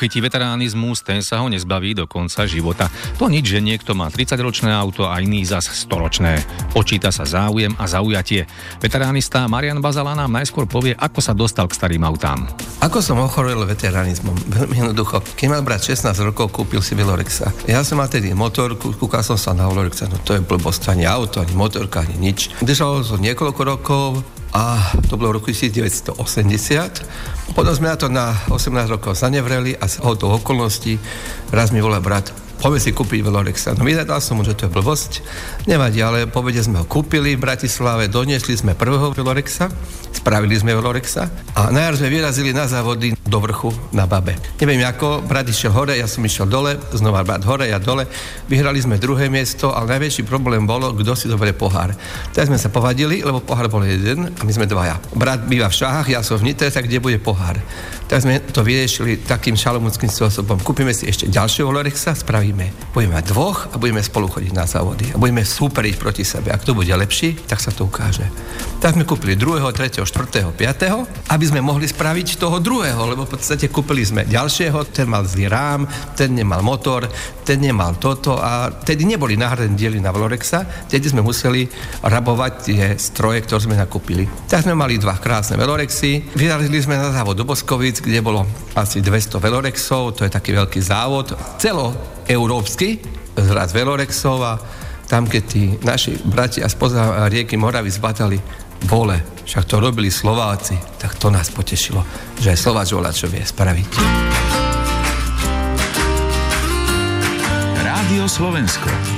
chytí veteránizmus, ten sa ho nezbaví do konca života. To nič, že niekto má 30-ročné auto a iný zas 100-ročné. Počíta sa záujem a zaujatie. Veteránista Marian Bazala nám najskôr povie, ako sa dostal k starým autám. Ako som ochorel veteránizmom? Veľmi jednoducho. Keď mal brat 16 rokov, kúpil si Velorexa. Ja som mal tedy motor, kúkal som sa na Velorexa, no to je blbosť, ani auto, ani motorka, ani nič. Držalo to niekoľko rokov, a to bolo v roku 1980. Potom sme na to na 18 rokov zanevreli a z okolností raz mi volá brat, poďme si kúpiť Velorexa. No vydal som mu, že to je blbosť. Nevadí, ale povede sme ho kúpili v Bratislave, doniesli sme prvého Velorexa, spravili sme Velorexa a na jar sme vyrazili na závody do vrchu na Babe. Neviem ako, brat išiel hore, ja som išiel dole, znova brat hore, ja dole. Vyhrali sme druhé miesto, ale najväčší problém bolo, kto si doberie pohár. Tak sme sa povadili, lebo pohár bol jeden a my sme dvaja. Brat býva v Šáhach, ja som v Nitre, tak kde bude pohár? Tak sme to vyriešili takým šalomúnskym spôsobom. Kúpime si ešte ďalšieho Velorexa, spravíme. Budeme mať dvoch a budeme spolu chodiť na závody. A budeme súperiť proti sebe. Ak to bude lepší, tak sa to ukáže. Tak sme kúpili 2., 3., 4., 5., aby sme mohli spraviť toho druhého, lebo v podstate kúpili sme ďalšieho, ten mal zlý rám, ten nemal motor, ten nemal toto a tedy neboli náhradné diely na Velorexa, tedy sme museli rabovať tie stroje, ktoré sme nakúpili. Tak sme mali 2 krásne Velorexy, vyrazili sme na závod do Boskovic, kde bolo asi 200 Velorexov, to je taký veľký závod, celoeurópsky, zraz Velorexov a tam, keď tí naši bratia spoza rieky Moravy zbadali vole, však to robili Slováci, tak to nás potešilo, že aj Slováč volačo vie spraviť. Rádio Slovensko.